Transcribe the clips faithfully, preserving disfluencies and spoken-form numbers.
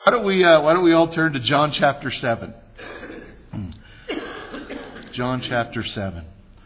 Why don't we uh, why don't we all turn to John chapter seven? John chapter seven.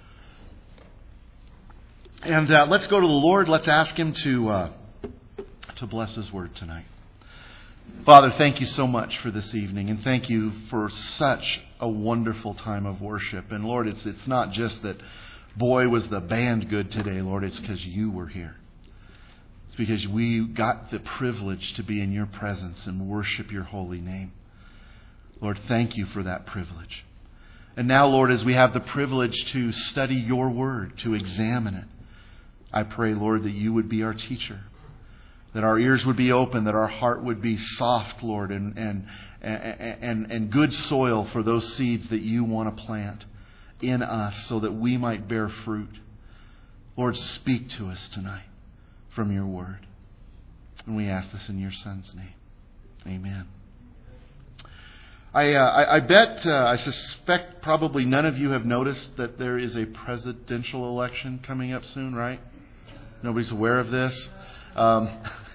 And uh, let's go to the Lord. Let's ask Him to uh, to bless His word tonight. Father, thank you so much for this evening, and thank you for such a wonderful time of worship. And Lord, it's it's not just that, boy, was the band good today, Lord. It's because you were here. It's because we got the privilege to be in your presence and worship your holy name. Lord, thank you for that privilege. And now, Lord, as we have the privilege to study your word, to examine it, I pray, Lord, that you would be our teacher, that our ears would be open, that our heart would be soft, Lord, and and and, and good soil for those seeds that you want to plant in us so that we might bear fruit. Lord, speak to us tonight from your word. And we ask this in your Son's name. Amen. I, uh, I, I bet, uh, I suspect probably none of you have noticed that there is a presidential election coming up soon, right? Nobody's aware of this. Um,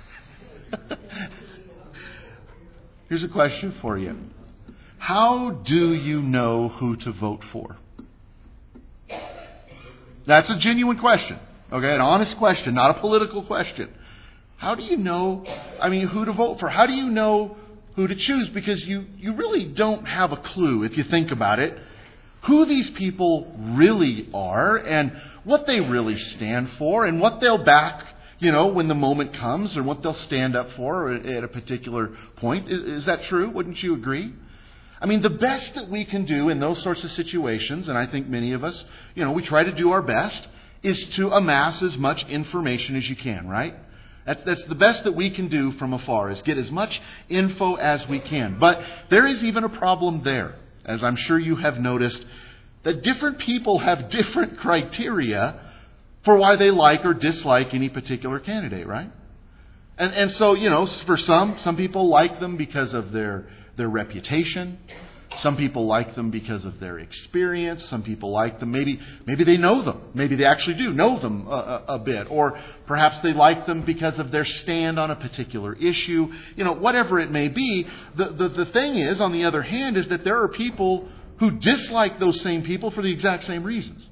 here's a question for you. How do you know who to vote for? That's a genuine question. Okay, an honest question, not a political question. How do you know, I mean, who to vote for? How do you know who to choose? Because you, you really don't have a clue, if you think about it, who these people really are and what they really stand for and what they'll back, you know, when the moment comes, or what they'll stand up for at a particular point. Is, is that true? Wouldn't you agree? I mean, the best that we can do in those sorts of situations, and I think many of us, you know, we try to do our best, is to amass as much information as you can, right? That's, that's the best that we can do from afar, is get as much info as we can. But there is even a problem there, as I'm sure you have noticed, that different people have different criteria for why they like or dislike any particular candidate, right? And and so, you know, for some, some people like them because of their their reputation. Some people like them because of their experience. Some people like them, maybe maybe they know them. Maybe they actually do know them a, a, a bit. Or perhaps they like them because of their stand on a particular issue. You know, whatever it may be. The, the, the thing is, on the other hand, is that there are people who dislike those same people for the exact same reasons.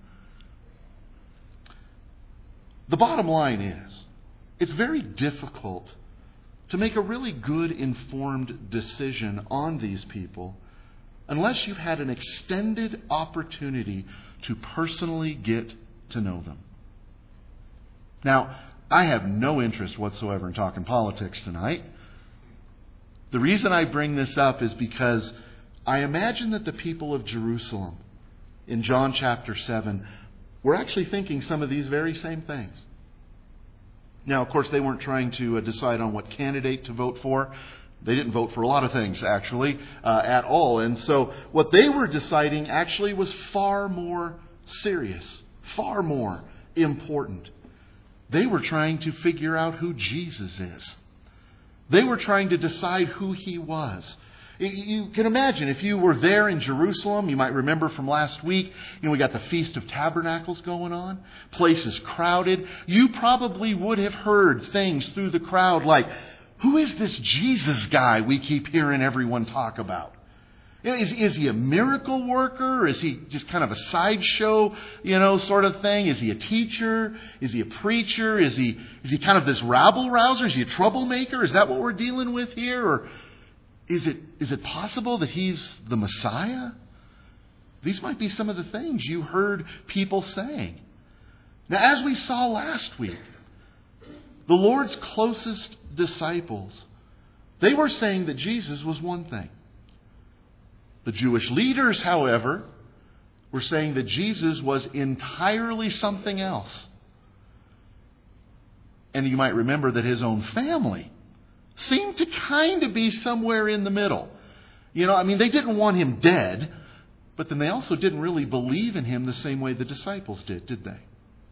The bottom line is, it's very difficult to make a really good informed decision on these people unless you've had an extended opportunity to personally get to know them. Now, I have no interest whatsoever in talking politics tonight. The reason I bring this up is because I imagine that the people of Jerusalem in John chapter seven were actually thinking some of these very same things. Now, of course, they weren't trying to uh, decide on what candidate to vote for. They didn't vote for a lot of things, actually, uh, at all. And so what they were deciding actually was far more serious, far more important. They were trying to figure out who Jesus is. They were trying to decide who He was. You can imagine if you were there in Jerusalem, you might remember from last week, you know, we got the Feast of Tabernacles going on. Place is crowded. You probably would have heard things through the crowd like, who is this Jesus guy we keep hearing everyone talk about? You know, is, is he a miracle worker? Is he just kind of a sideshow, you know, sort of thing? Is he a teacher? Is he a preacher? Is he is he kind of this rabble rouser? Is he a troublemaker? Is that what we're dealing with here? Or Is it is it possible that He's the Messiah? These might be some of the things you heard people saying. Now, as we saw last week, the Lord's closest disciples, they were saying that Jesus was one thing. The Jewish leaders, however, were saying that Jesus was entirely something else. And you might remember that His own family seemed to kind of be somewhere in the middle. You know, I mean, they didn't want Him dead, but then they also didn't really believe in Him the same way the disciples did, did they?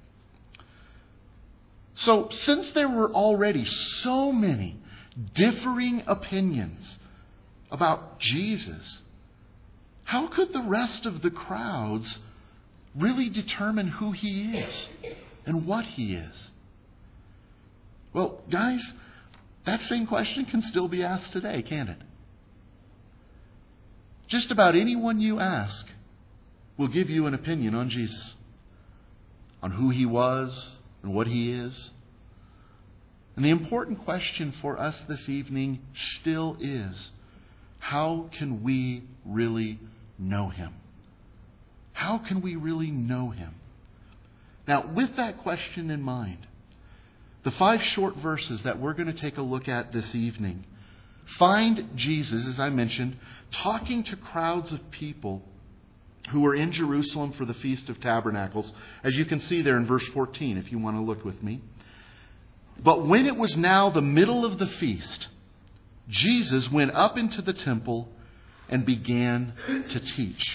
So, since there were already so many differing opinions about Jesus, how could the rest of the crowds really determine who He is and what He is? Well, guys, That same question can still be asked today, can't it? Just about anyone you ask will give you an opinion on Jesus, on who He was and what He is. And the important question for us this evening still is, how can we really know Him? How can we really know Him? Now, with that question in mind, the five short verses that we're going to take a look at this evening find Jesus, as I mentioned, talking to crowds of people who were in Jerusalem for the Feast of Tabernacles, as you can see there in verse fourteen, if you want to look with me. But when it was now the middle of the feast, Jesus went up into the temple and began to teach.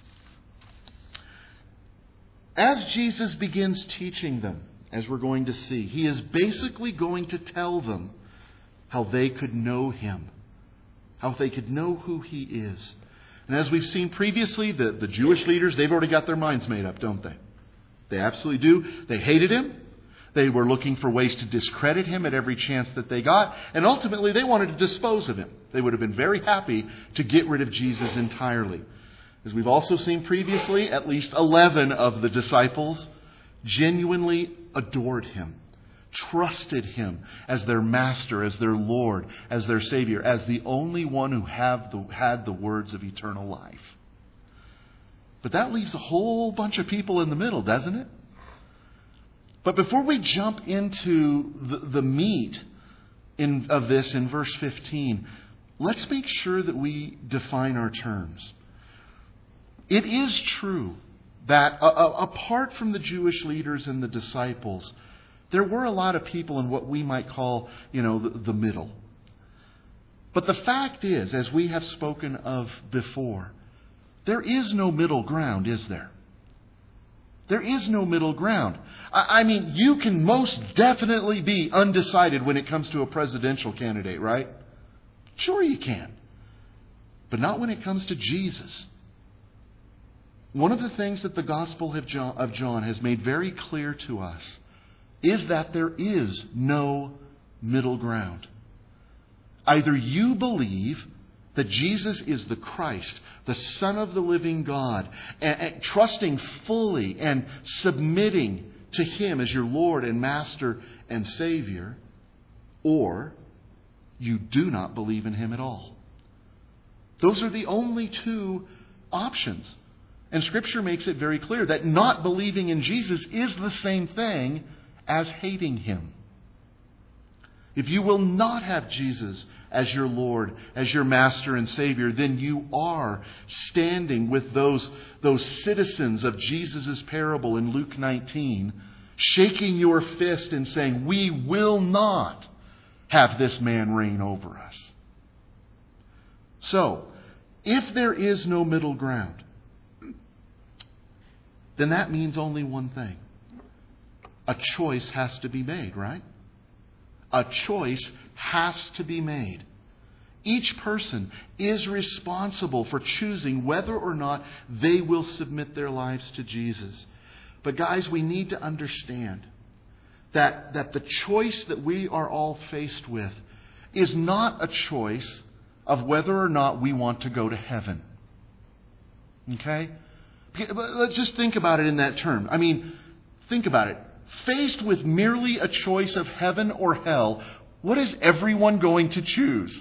As Jesus begins teaching them, as we're going to see, He is basically going to tell them how they could know Him, how they could know who He is. And as we've seen previously, the, the Jewish leaders, they've already got their minds made up, don't they? They absolutely do. They hated Him. They were looking for ways to discredit Him at every chance that they got. And ultimately, they wanted to dispose of Him. They would have been very happy to get rid of Jesus entirely. As we've also seen previously, at least eleven of the disciples genuinely adored Him, trusted Him as their Master, as their Lord, as their Savior, as the only one who have the, had the words of eternal life. But that leaves a whole bunch of people in the middle, doesn't it? But before we jump into the, the meat in, of this in verse fifteen, let's make sure that we define our terms. It is true that uh, apart from the Jewish leaders and the disciples, there were a lot of people in what we might call, you know, the, the middle. But the fact is, as we have spoken of before, there is no middle ground, is there? There is no middle ground. I, I mean, you can most definitely be undecided when it comes to a presidential candidate, right? Sure you can. But not when it comes to Jesus. One of the things that the Gospel of John, of John has made very clear to us is that there is no middle ground. Either you believe that Jesus is the Christ, the Son of the living God, and, and trusting fully and submitting to Him as your Lord and Master and Savior, or you do not believe in Him at all. Those are the only two options. And Scripture makes it very clear that not believing in Jesus is the same thing as hating Him. If you will not have Jesus as your Lord, as your Master and Savior, then you are standing with those, those citizens of Jesus' parable in Luke nineteen, shaking your fist and saying, we will not have this man reign over us. So, if there is no middle ground, then that means only one thing. A choice has to be made, right? A choice has to be made. Each person is responsible for choosing whether or not they will submit their lives to Jesus. But guys, we need to understand that, that the choice that we are all faced with is not a choice of whether or not we want to go to heaven. Okay? Let's just think about it in that term. I mean, think about it. Faced with merely a choice of heaven or hell, what is everyone going to choose?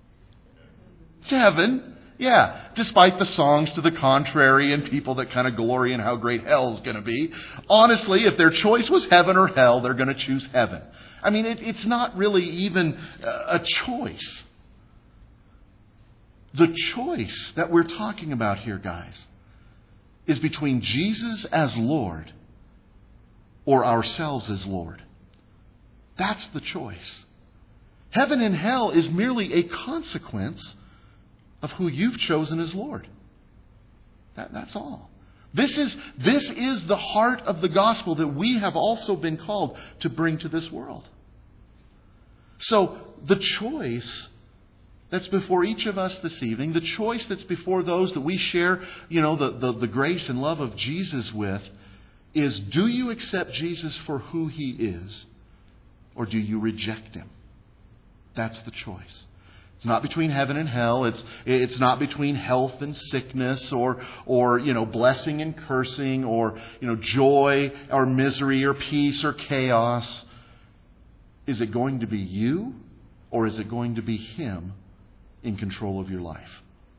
Heaven. Yeah, despite the songs to the contrary and people that kind of glory in how great hell's going to be. Honestly, if their choice was heaven or hell, they're going to choose heaven. I mean, it, it's not really even a choice. The choice that we're talking about here, guys, is between Jesus as Lord or ourselves as Lord. That's the choice. Heaven and hell is merely a consequence of who you've chosen as Lord. That, that's all. This is, this is the heart of the gospel that we have also been called to bring to this world. So the choice that's before each of us this evening, the choice that's before those that we share, you know, the, the, the grace and love of Jesus with, is do you accept Jesus for who He is, or do you reject Him? That's the choice. It's not between heaven and hell. It's it's not between health and sickness, or or you know blessing and cursing, or you know joy or misery, or peace or chaos. Is it going to be you, or is it going to be Him in control of your life?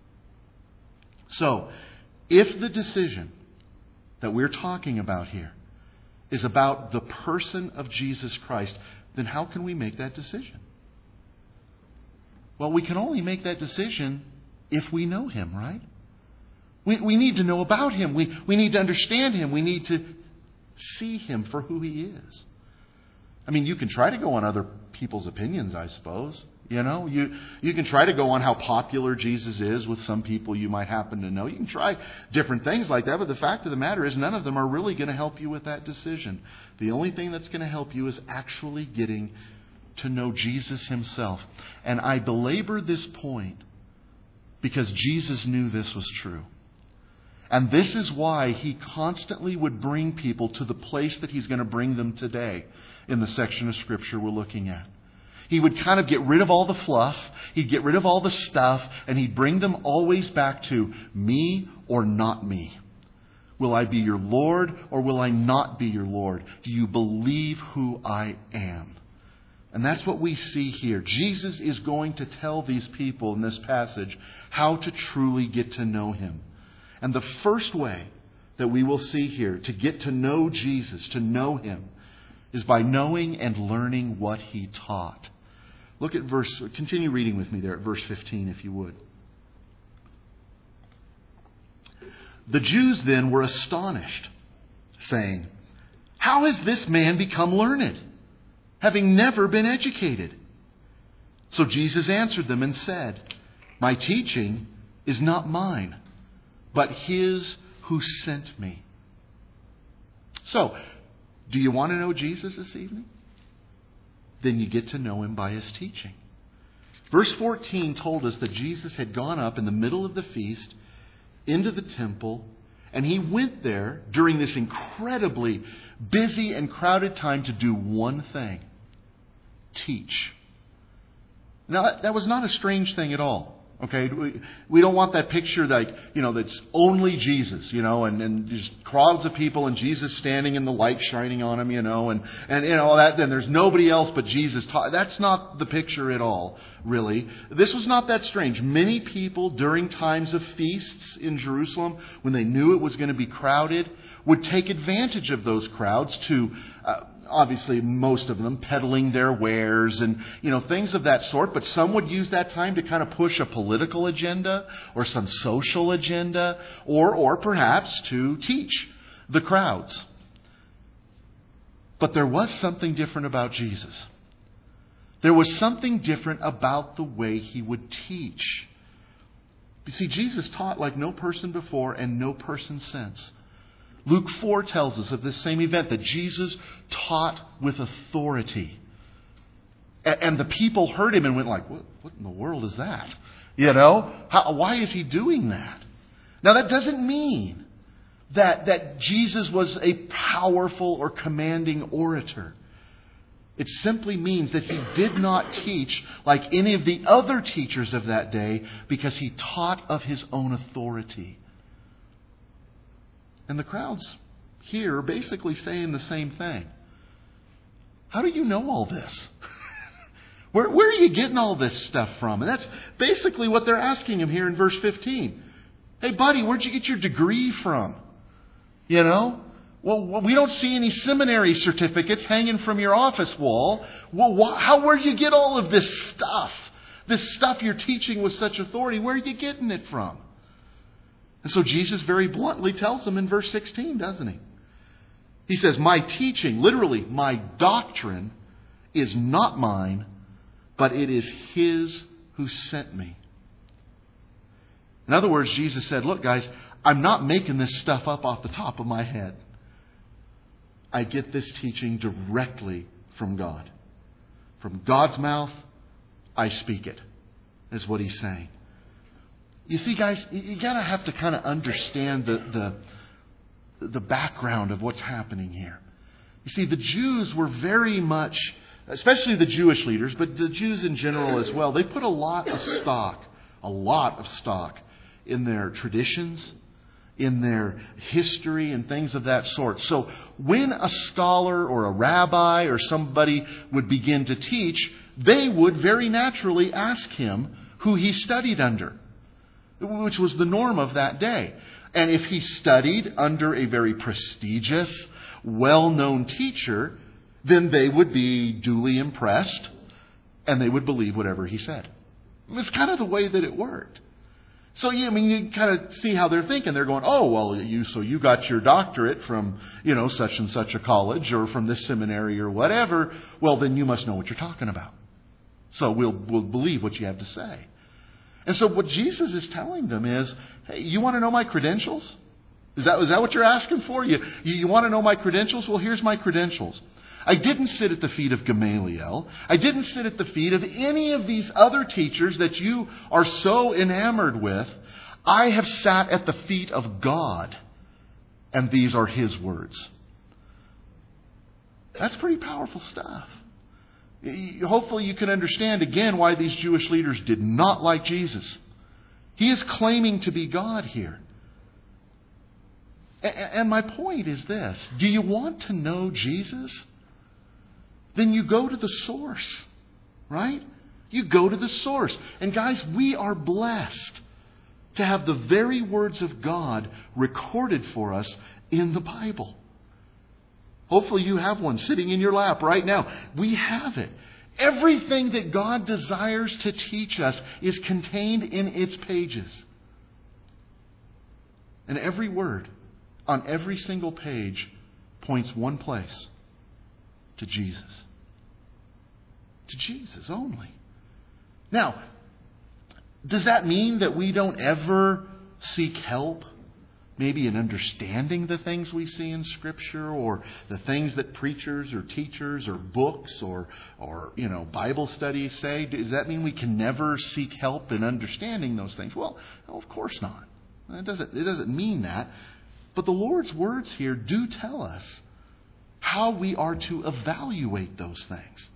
So, if the decision that we're talking about here is about the person of Jesus Christ, then how can we make that decision? Well, we can only make that decision if we know Him, right? We, we need to know about Him. We, we need to understand Him. We need to see Him for who He is. I mean, you can try to go on other people's opinions, I suppose. You know, you, you can try to go on how popular Jesus is with some people you might happen to know. You can try different things like that, but the fact of the matter is none of them are really going to help you with that decision. The only thing that's going to help you is actually getting to know Jesus Himself. And I belabor this point because Jesus knew this was true. And this is why He constantly would bring people to the place that He's going to bring them today in the section of Scripture we're looking at. He would kind of get rid of all the fluff, He'd get rid of all the stuff, and He'd bring them always back to me or not me. Will I be your Lord or will I not be your Lord? Do you believe who I am? And that's what we see here. Jesus is going to tell these people in this passage how to truly get to know Him. And the first way that we will see here to get to know Jesus, to know Him, is by knowing and learning what He taught. Look at verse, continue reading with me there at verse fifteen, if you would. The Jews then were astonished, saying, "How has this man become learned, having never been educated?" So Jesus answered them and said, "My teaching is not mine, but His who sent me." So, do you want to know Jesus this evening? Then you get to know Him by His teaching. Verse fourteen told us that Jesus had gone up in the middle of the feast into the temple, and He went there during this incredibly busy and crowded time to do one thing: teach. Now, that, that was not a strange thing at all. Okay, we, we don't want that picture like, you know, that's only Jesus, you know, and, and just crowds of people and Jesus standing in the light shining on Him, you know, and, and you know, that, then there's nobody else but Jesus. Ta- that's not the picture at all, really. This was not that strange. Many people during times of feasts in Jerusalem, when they knew it was going to be crowded, would take advantage of those crowds to... Uh, Obviously, most of them peddling their wares and, you know, things of that sort. But some would use that time to kind of push a political agenda or some social agenda, or, or perhaps to teach the crowds. But there was something different about Jesus. There was something different about the way He would teach. You see, Jesus taught like no person before and no person since. Luke four tells us of this same event, that Jesus taught with authority. And the people heard Him and went like, what, what in the world is that? You know, how, why is He doing that? Now, that doesn't mean that, that Jesus was a powerful or commanding orator. It simply means that He did not teach like any of the other teachers of that day, because He taught of His own authority. And the crowds here are basically saying the same thing. How do you know all this? where, where are you getting all this stuff from? And that's basically what they're asking Him here in verse fifteen. Hey, buddy, where'd you get your degree from? You know? Well, we don't see any seminary certificates hanging from your office wall. Well, how, where'd you get all of this stuff? This stuff you're teaching with such authority, where are you getting it from? And so Jesus very bluntly tells them in verse sixteen, doesn't He? He says, my teaching, literally, my doctrine, is not mine, but it is His who sent me. In other words, Jesus said, look, guys, I'm not making this stuff up off the top of my head. I get this teaching directly from God. From God's mouth, I speak it, is what He's saying. You see, guys, you got to have to kind of understand the, the, the background of what's happening here. You see, the Jews were very much especially the Jewish leaders, but the Jews in general as well, they put a lot of stock, a lot of stock in their traditions, in their history and things of that sort. So when a scholar or a rabbi or somebody would begin to teach, they would very naturally ask him who he studied under, which was the norm of that day. And if he studied under a very prestigious, well-known teacher, then they would be duly impressed and they would believe whatever he said. It's kind of the way that it worked. So, yeah, I mean, you kind of see how they're thinking. They're going, oh, well, you so you got your doctorate from, you know, such and such a college or from this seminary or whatever. Well, then you must know what you're talking about. So we'll we'll believe what you have to say. And so what Jesus is telling them is, hey, you want to know my credentials? Is that, is that what you're asking for? You, you, you want to know my credentials? Well, here's my credentials. I didn't sit at the feet of Gamaliel. I didn't sit at the feet of any of these other teachers that you are so enamored with. I have sat at the feet of God, and these are His words. That's pretty powerful stuff. Hopefully you can understand again why these Jewish leaders did not like Jesus. He is claiming to be God here. And my point is this. Do you want to know Jesus? Then you go to the source, right? You go to the source. And guys, we are blessed to have the very words of God recorded for us in the Bible. Hopefully you have one sitting in your lap right now. We have it. Everything that God desires to teach us is contained in its pages. And every word on every single page points one place. To Jesus. To Jesus only. Now, does that mean that we don't ever seek help? Maybe in understanding the things we see in Scripture, or the things that preachers or teachers or books or, or you know, Bible studies say? Does that mean we can never seek help in understanding those things? Well, no, of course not. It doesn't, it doesn't mean that. But the Lord's words here do tell us how we are to evaluate those things.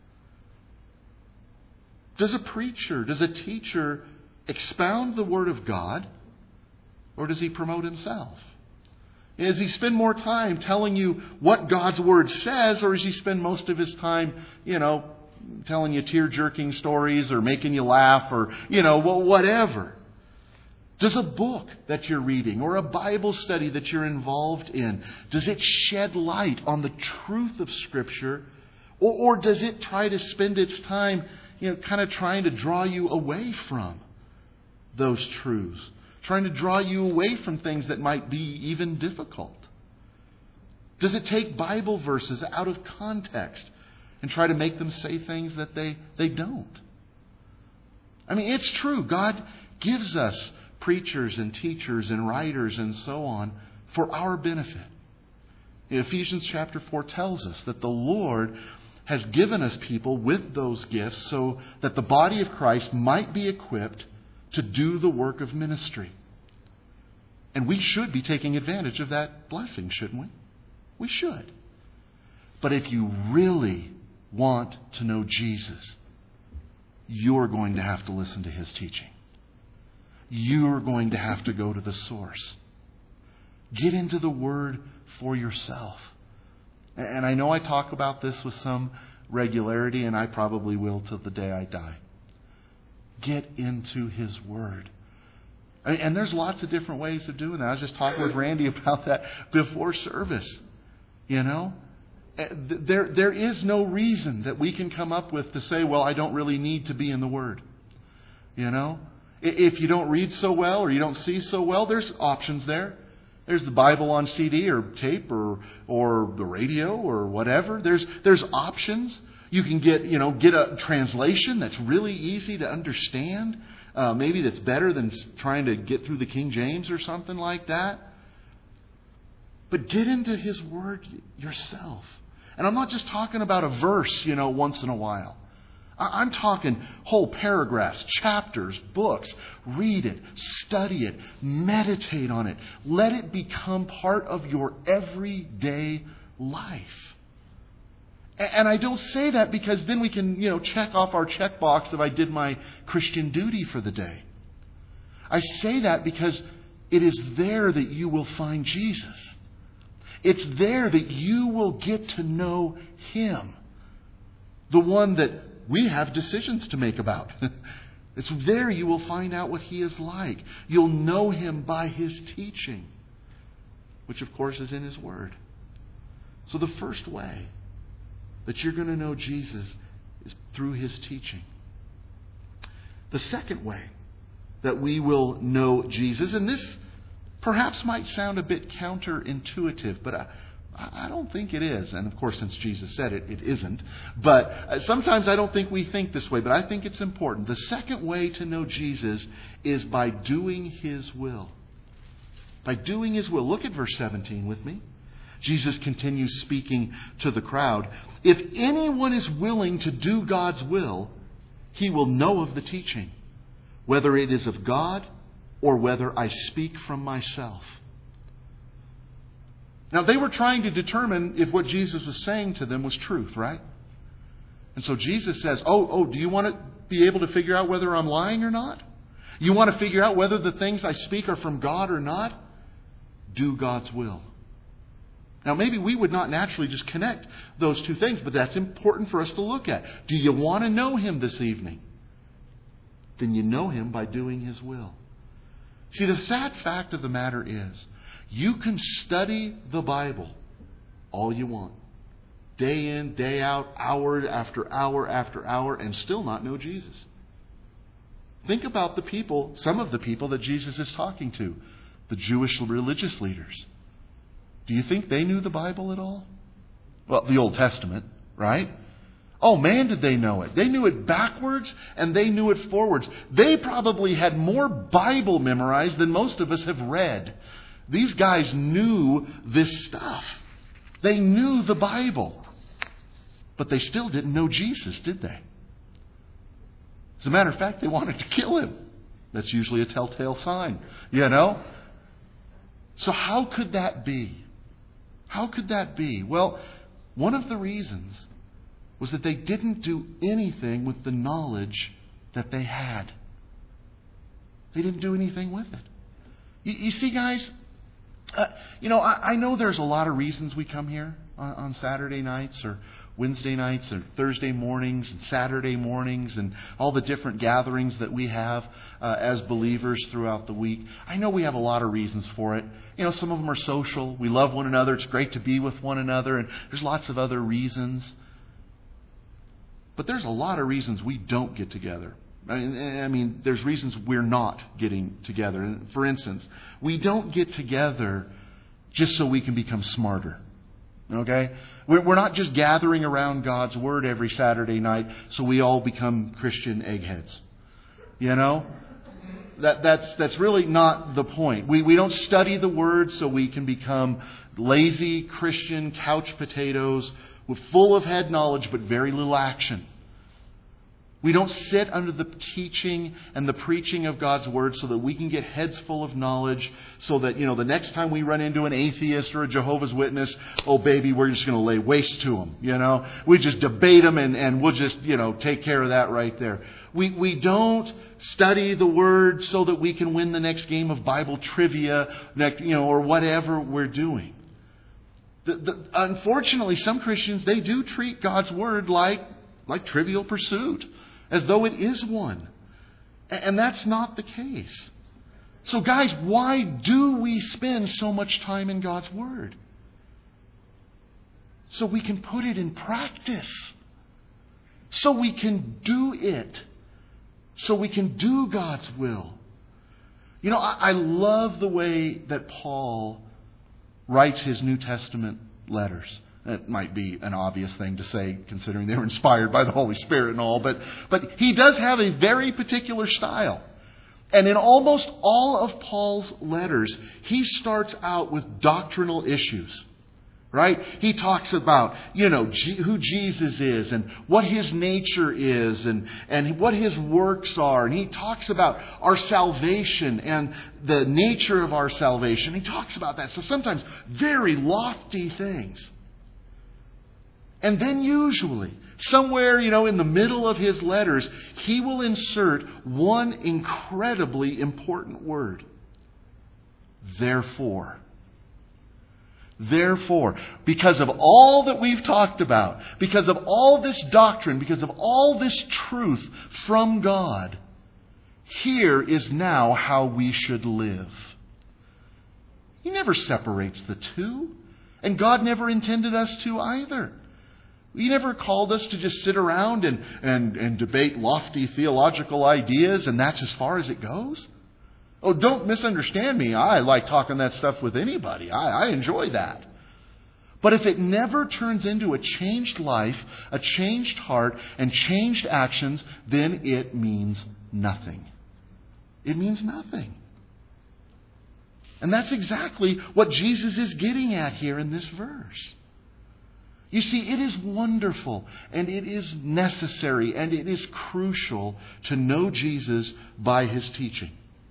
Does a preacher, does a teacher expound the Word of God, or does he promote himself? Does he spend more time telling you what God's Word says, or does he spend most of his time, you know, telling you tear-jerking stories or making you laugh or, you know, whatever? Does a book that you're reading or a Bible study that you're involved in, does it shed light on the truth of Scripture? Or, or does it try to spend its time, you know, kind of trying to draw you away from those truths? Trying to draw you away from things that might be even difficult? Does it take Bible verses out of context and try to make them say things that they, they don't? I mean, it's true. God gives us preachers and teachers and writers and so on for our benefit. Ephesians chapter four tells us that the Lord has given us people with those gifts so that the body of Christ might be equipped to do the work of ministry. And we should be taking advantage of that blessing, shouldn't we? We should. But if you really want to know Jesus, you're going to have to listen to His teaching. You're going to have to go to the source. Get into the Word for yourself. And I know I talk about this with some regularity, and I probably will till the day I die. Get into His Word. And there's lots of different ways of doing that. I was just talking with Randy about that before service. You know? There, there is no reason that we can come up with to say, well, I don't really need to be in the Word. You know? If you don't read so well or you don't see so well, there's options there. There's the Bible on C D or tape or or the radio or whatever. There's there's options. You can get, you know, get a translation that's really easy to understand. Uh, maybe that's better than trying to get through the King James or something like that. But get into His Word yourself. And I'm not just talking about a verse, you know, once in a while. I'm talking whole paragraphs, chapters, books. Read it, study it, meditate on it. Let it become part of your everyday life. And I don't say that because then we can, you know, check off our checkbox if I did my Christian duty for the day. I say that because it is there that you will find Jesus. It's there that you will get to know Him. The one that we have decisions to make about. It's there you will find out what He is like. You'll know Him by His teaching, which of course is in His Word. So the first way that you're going to know Jesus is through His teaching. The second way that we will know Jesus, and this perhaps might sound a bit counterintuitive, but I, I don't think it is. And of course, since Jesus said it, it isn't. But sometimes I don't think we think this way, but I think it's important. The second way to know Jesus is by doing His will. By doing His will. Look at verse seventeen with me. Jesus continues speaking to the crowd. If anyone is willing to do God's will, he will know of the teaching, whether it is of God or whether I speak from myself. Now, they were trying to determine if what Jesus was saying to them was truth, right? And so Jesus says, oh, oh, do you want to be able to figure out whether I'm lying or not? You want to figure out whether the things I speak are from God or not? Do God's will. Now, maybe we would not naturally just connect those two things, but that's important for us to look at. Do you want to know Him this evening? Then you know Him by doing His will. See, the sad fact of the matter is, you can study the Bible all you want. Day in, day out, hour after hour after hour, and still not know Jesus. Think about the people, some of the people that Jesus is talking to, the Jewish religious leaders. Do you think they knew the Bible at all? Well, the Old Testament, right? Oh man, did they know it. They knew it backwards and they knew it forwards. They probably had more Bible memorized than most of us have read. These guys knew this stuff. They knew the Bible. But they still didn't know Jesus, did they? As a matter of fact, they wanted to kill Him. That's usually a telltale sign, you know? So how could that be? How could that be? Well, one of the reasons was that they didn't do anything with the knowledge that they had. They didn't do anything with it. You, you see, guys, uh, you know, I, I know there's a lot of reasons we come here on, on Saturday nights or Wednesday nights or Thursday mornings and Saturday mornings and all the different gatherings that we have uh, as believers throughout the week. I know we have a lot of reasons for it. You know, some of them are social. We love one another. It's great to be with one another. And there's lots of other reasons. But there's a lot of reasons we don't get together. I mean, I mean, there's reasons we're not getting together. For instance, we don't get together just so we can become smarter. Okay? We're not just gathering around God's Word every Saturday night so we all become Christian eggheads. You know? That, that's, that's really not the point. We, we don't study the Word so we can become lazy Christian couch potatoes with full of head knowledge but very little action. We don't sit under the teaching and the preaching of God's Word so that we can get heads full of knowledge so that, you know, the next time we run into an atheist or a Jehovah's Witness, oh baby, we're just going to lay waste to them, you know. We just debate them and, and we'll just, you know, take care of that right there. We, we don't study the Word so that we can win the next game of Bible trivia, you know, or whatever we're doing. The, the, unfortunately, some Christians, they do treat God's Word like, like Trivial Pursuit, as though it is one. And that's not the case. So guys, why do we spend so much time in God's Word? So we can put it in practice. So we can do it. So we can do God's will. You know, I, I love the way that Paul writes his New Testament letters. It might be an obvious thing to say, considering they were inspired by the Holy Spirit and all, but, but he does have a very particular style. And in almost all of Paul's letters, he starts out with doctrinal issues. Right? He talks about, you know, G- who Jesus is and what His nature is and, and what His works are. And he talks about our salvation and the nature of our salvation. He talks about that. So sometimes very lofty things. And then usually, somewhere, you know, in the middle of his letters, he will insert one incredibly important word. Therefore. Therefore, because of all that we've talked about, because of all this doctrine, because of all this truth from God, here is now how we should live. He never separates the two, and God never intended us to either. He never called us to just sit around and, and, and debate lofty theological ideas, and that's as far as it goes. Oh, don't misunderstand me. I like talking that stuff with anybody. I, I enjoy that. But if it never turns into a changed life, a changed heart, and changed actions, then it means nothing. It means nothing. And that's exactly what Jesus is getting at here in this verse. You see, it is wonderful and it is necessary and it is crucial to know Jesus by His teaching.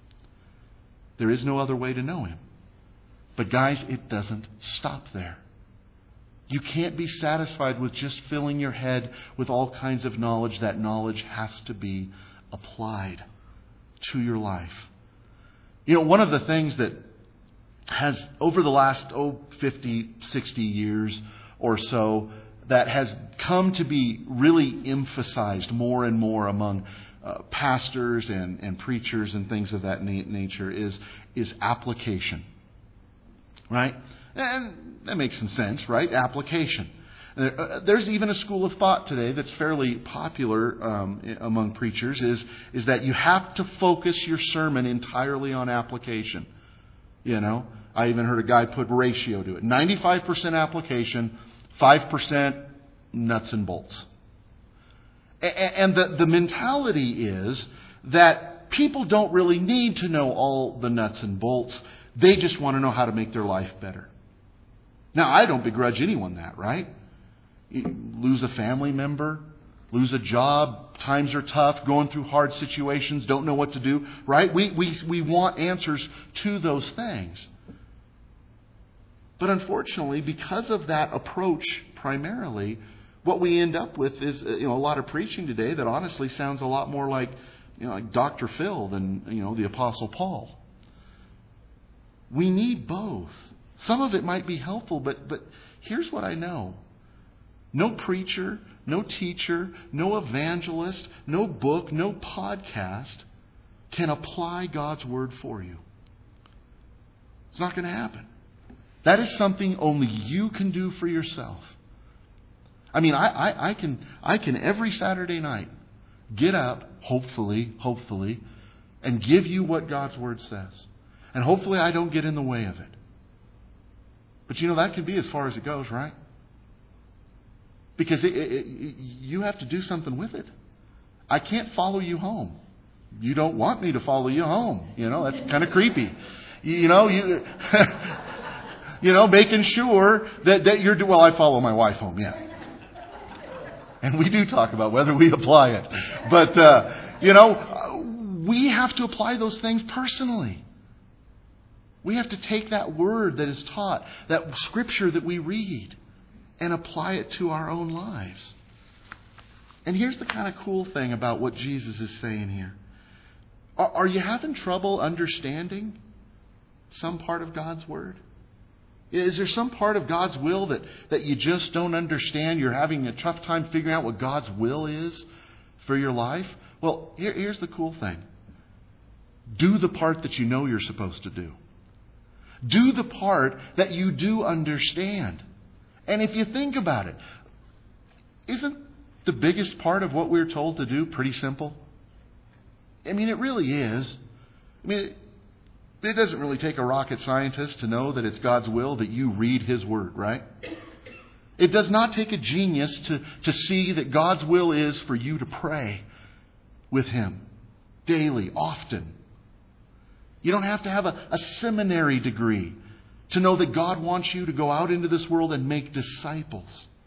There is no other way to know Him. But guys, it doesn't stop there. You can't be satisfied with just filling your head with all kinds of knowledge. That knowledge has to be applied to your life. You know, one of the things that has, over the last oh, fifty, sixty years or so, that has come to be really emphasized more and more among uh, pastors and, and preachers and things of that na- nature is, is application. Right? And that makes some sense, right? Application. Uh, there's even a school of thought today that's fairly popular um, among preachers is, is that you have to focus your sermon entirely on application. You know, I even heard a guy put a ratio to it. ninety-five percent application, five percent nuts and bolts. And the, the mentality is that people don't really need to know all the nuts and bolts. They just want to know how to make their life better. Now, I don't begrudge anyone that, right? You lose a family member, lose a job, times are tough, going through hard situations, don't know what to do, right? We, we, we want answers to those things. But unfortunately, because of that approach primarily, what we end up with is you know a lot of preaching today that honestly sounds a lot more like you know like Doctor Phil than you know the Apostle Paul. We need both. Some of it might be helpful, but but here's what I know. No preacher, no teacher, no evangelist, no book, no podcast can apply God's Word for you. It's not going to happen. That is something only you can do for yourself. I mean, I, I, I can I can every Saturday night get up, hopefully, hopefully, and give you what God's Word says. And hopefully I don't get in the way of it. But you know, that can be as far as it goes, right? Because it, it, it, you have to do something with it. I can't follow you home. You don't want me to follow you home. You know, that's kind of creepy. You, you know, you... You know, making sure that, that you're... Well, I follow my wife home, yeah. And we do talk about whether we apply it. But, uh, you know, we have to apply those things personally. We have to take that word that is taught, that scripture that we read, and apply it to our own lives. And here's the kind of cool thing about what Jesus is saying here. Are, are you having trouble understanding some part of God's Word? Is there some part of God's will that, that you just don't understand? You're having a tough time figuring out what God's will is for your life? Well, here, here's the cool thing. Do the part that you know you're supposed to do. Do the part that you do understand. And if you think about it, isn't the biggest part of what we're told to do pretty simple? I mean, it really is. I mean, it, it doesn't really take a rocket scientist to know that it's God's will that you read His Word, right? It does not take a genius to, to see that God's will is for you to pray with Him daily, often. You don't have to have a, a seminary degree to know that God wants you to go out into this world and make disciples.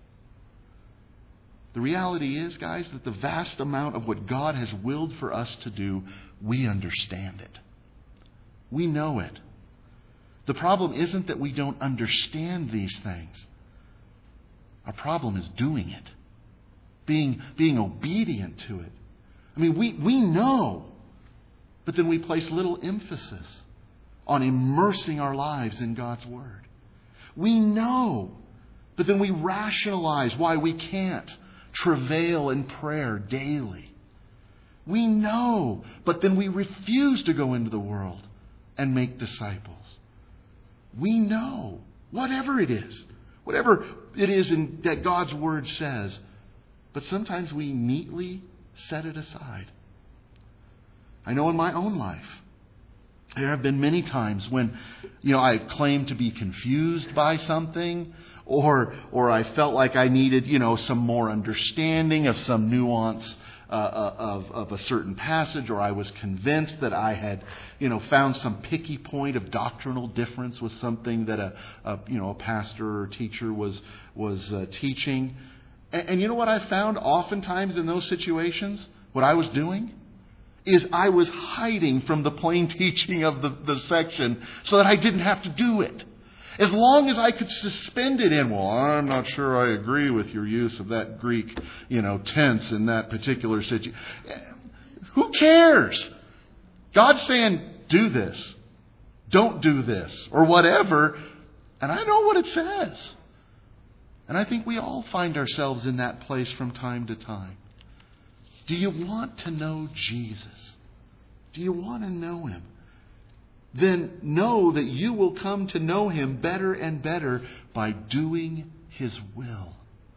The reality is, guys, that the vast amount of what God has willed for us to do, we understand it. We know it. The problem isn't that we don't understand these things. Our problem is doing it. Being, being obedient to it. I mean, we, we know, but then we place little emphasis on immersing our lives in God's Word. We know, but then we rationalize why we can't travail in prayer daily. We know, but then we refuse to go into the world and make disciples. We know, whatever it is, whatever it is in, that God's Word says, but sometimes we neatly set it aside. I know in my own life, there have been many times when, you know, I've claimed to be confused by something, or or I felt like I needed, you know, some more understanding of some nuance uh, of of a certain passage, or I was convinced that I had, you know, found some picky point of doctrinal difference with something that a, a you know a pastor or teacher was was uh, teaching. And, and you know what I found oftentimes in those situations? What I was doing is I was hiding from the plain teaching of the, the section so that I didn't have to do it. As long as I could suspend it in, well, I'm not sure I agree with your use of that Greek, you know, tense in that particular situation. Who cares? God's saying, do this. Don't do this. Or whatever. And I know what it says. And I think we all find ourselves in that place from time to time. Do you want to know Jesus? Do you want to know Him? Then know that you will come to know Him better and better by doing His will.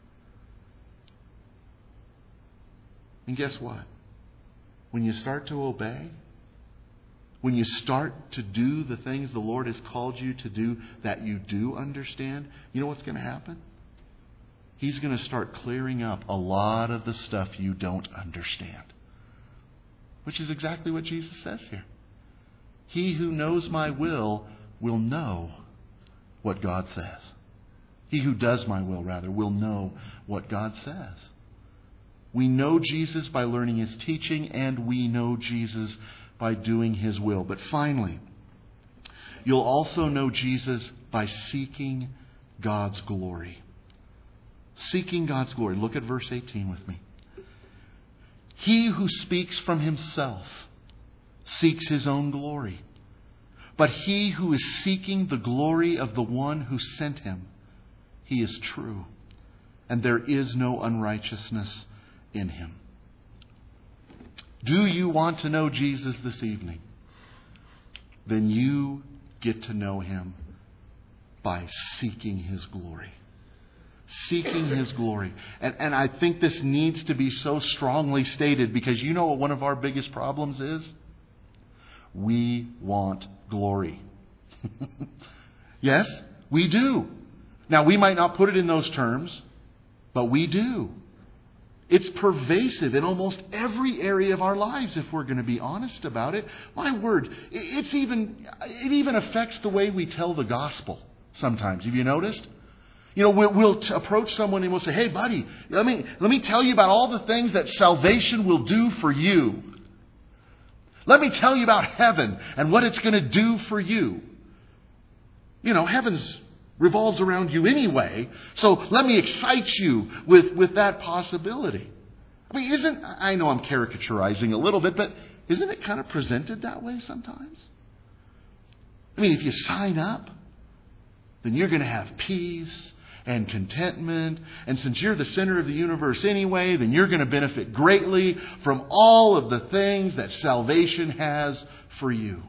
And guess what? When you start to obey, when you start to do the things the Lord has called you to do that you do understand, you know what's going to happen? He's going to start clearing up a lot of the stuff you don't understand. Which is exactly what Jesus says here. He who knows my will will know what God says. He who does my will, rather, will know what God says. We know Jesus by learning His teaching, and we know Jesus by doing His will. But finally, you'll also know Jesus by seeking God's glory. Seeking God's glory. Look at verse eighteen with me. He who speaks from himself seeks his own glory. But he who is seeking the glory of the one who sent him, he is true, and there is no unrighteousness in him. Do you want to know Jesus this evening? Then you get to know Him by seeking His glory. Seeking His glory. And, and I think this needs to be so strongly stated, because you know what one of our biggest problems is? We want glory. Yes, we do. Now, we might not put it in those terms, but we do. It's pervasive in almost every area of our lives, if we're going to be honest about it. My word, it's even it even affects the way we tell the gospel sometimes. Have you noticed? You know, we'll, we'll t- approach someone and we'll say, "Hey, buddy, let me let me tell you about all the things that salvation will do for you. Let me tell you about heaven and what it's going to do for you. You know, heaven's revolves around you anyway, so let me excite you with, with that possibility." I mean, isn't, I know I'm caricaturizing a little bit, but isn't it kind of presented that way sometimes? I mean, if you sign up, then you're going to have peace and contentment, and since you're the center of the universe anyway, then you're going to benefit greatly from all of the things that salvation has for you.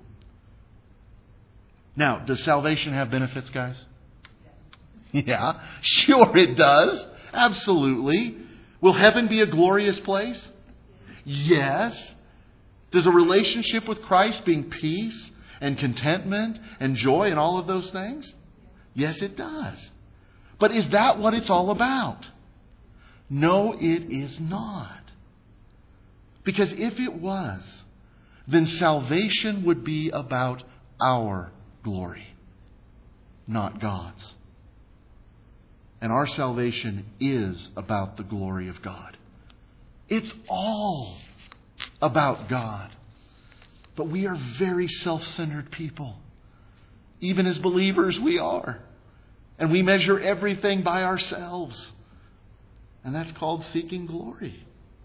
Now, does salvation have benefits, guys? Yeah, sure it does. Absolutely. Will heaven be a glorious place? Yes. Does a relationship with Christ bring peace and contentment and joy and all of those things? Yes, it does. But is that what it's all about? No, it is not. Because if it was, then salvation would be about our glory, not God's. And our salvation is about the glory of God. It's all about God. But we are very self-centered people. Even as believers, we are. And we measure everything by ourselves. And that's called seeking glory.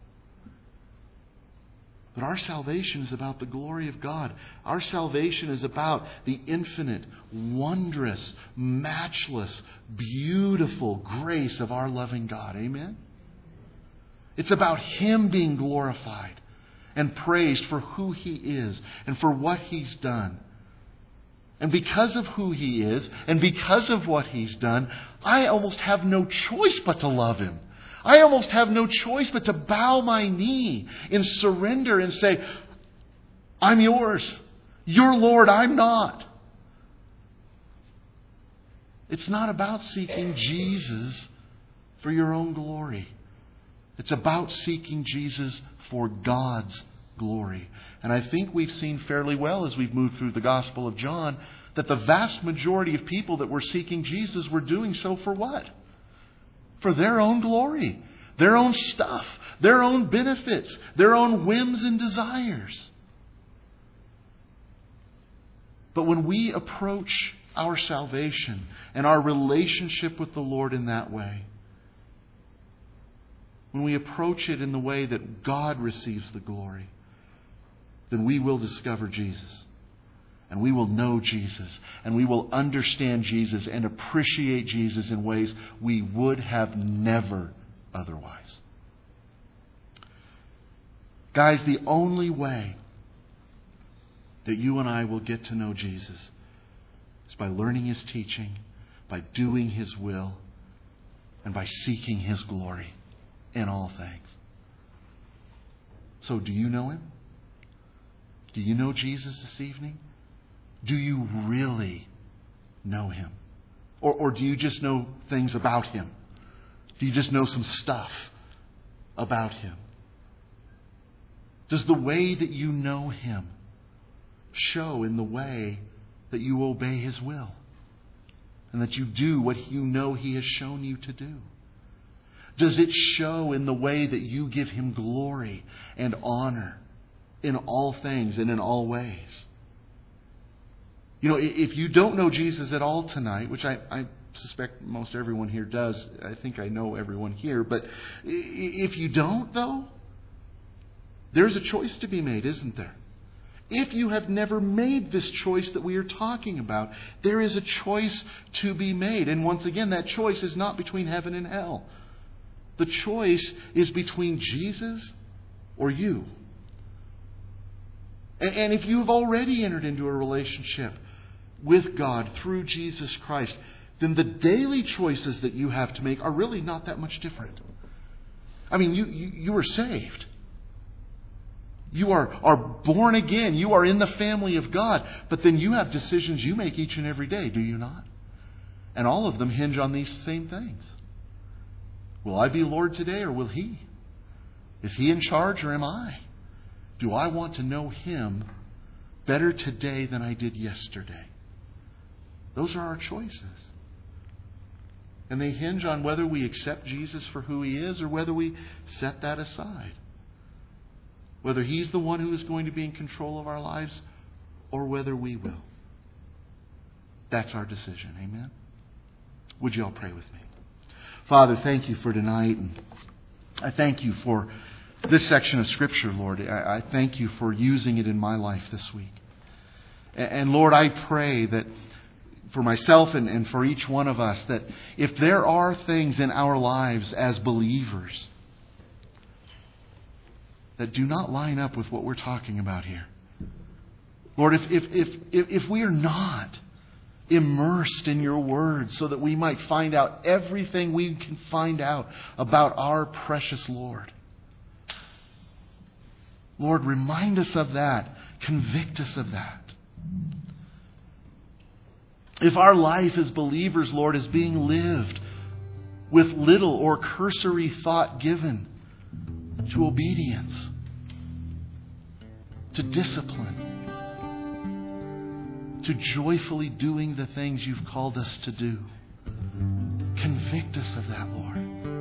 But our salvation is about the glory of God. Our salvation is about the infinite, wondrous, matchless, beautiful grace of our loving God. Amen? It's about Him being glorified and praised for who He is and for what He's done. And because of who He is and because of what He's done, I almost have no choice but to love Him. I almost have no choice but to bow my knee in surrender and say, I'm yours. You're Lord, I'm not. It's not about seeking Jesus for your own glory. It's about seeking Jesus for God's glory. And I think we've seen fairly well as we've moved through the Gospel of John that the vast majority of people that were seeking Jesus were doing so for what? For their own glory, their own stuff, their own benefits, their own whims and desires. But when we approach our salvation and our relationship with the Lord in that way, when we approach it in the way that God receives the glory, then we will discover Jesus. And we will know Jesus. And we will understand Jesus and appreciate Jesus in ways we would have never otherwise. Guys, the only way that you and I will get to know Jesus is by learning His teaching, by doing His will, and by seeking His glory in all things. So do you know Him? Do you know Jesus this evening? Do you really know Him? Or, or do you just know things about Him? Do you just know some stuff about Him? Does the way that you know Him show in the way that you obey His will? And that you do what you know He has shown you to do? Does it show in the way that you give Him glory and honor in all things and in all ways? You know, if you don't know Jesus at all tonight, which I, I suspect most everyone here does, I think I know everyone here, but if you don't, though, there's a choice to be made, isn't there? If you have never made this choice that we are talking about, there is a choice to be made. And once again, that choice is not between heaven and hell. The choice is between Jesus or you. And, and if you've already entered into a relationship with God through Jesus Christ, then the daily choices that you have to make are really not that much different. I mean, you, you, you are saved. You are, are born again. You are in the family of God. But then you have decisions you make each and every day, do you not? And all of them hinge on these same things. Will I be Lord today or will He? Is He in charge or am I? Do I want to know Him better today than I did yesterday? Those are our choices. And they hinge on whether we accept Jesus for who He is or whether we set that aside. Whether He's the one who is going to be in control of our lives or whether we will. That's our decision. Amen? Would you all pray with me? Father, thank You for tonight. And I thank You for this section of Scripture, Lord. I, I thank You for using it in my life this week. And, and Lord, I pray that for myself and, and for each one of us, that if there are things in our lives as believers that do not line up with what we're talking about here, Lord, if if if if, if we are not immersed in Your Word so that we might find out everything we can find out about our precious Lord, Lord, remind us of that. Convict us of that. If our life as believers, Lord, is being lived with little or cursory thought given to obedience, to discipline, to joyfully doing the things You've called us to do, convict us of that, Lord.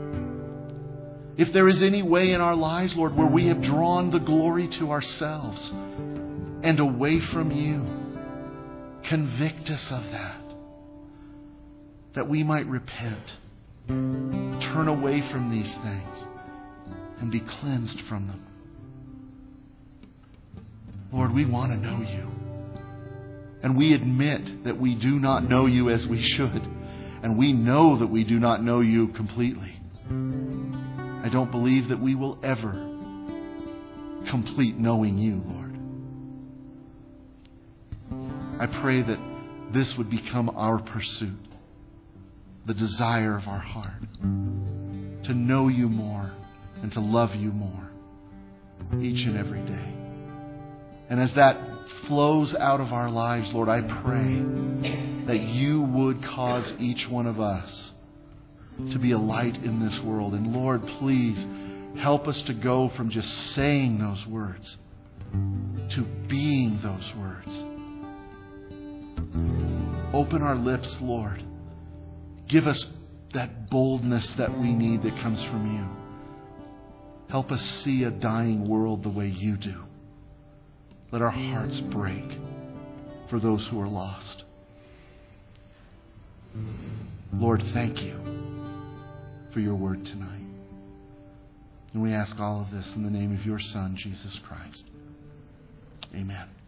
If there is any way in our lives, Lord, where we have drawn the glory to ourselves and away from You, convict us of that, that we might repent turn away from these things and be cleansed from them. Lord, we want to know you. And we admit that we do not know you as we should. And we know that we do not know you completely. I don't believe that we will ever complete knowing you, Lord. I pray that this would become our pursuit, the desire of our heart, to know you more and to love you more each and every day. And as that flows out of our lives, Lord, I pray that you would cause each one of us to be a light in this world. And Lord, please help us to go from just saying those words to being those words. Open our lips, Lord. Give us that boldness that we need that comes from you. Help us see a dying world the way you do. Let our hearts break for those who are lost. Lord, thank you for your word tonight. And we ask all of this in the name of your Son, Jesus Christ. Amen.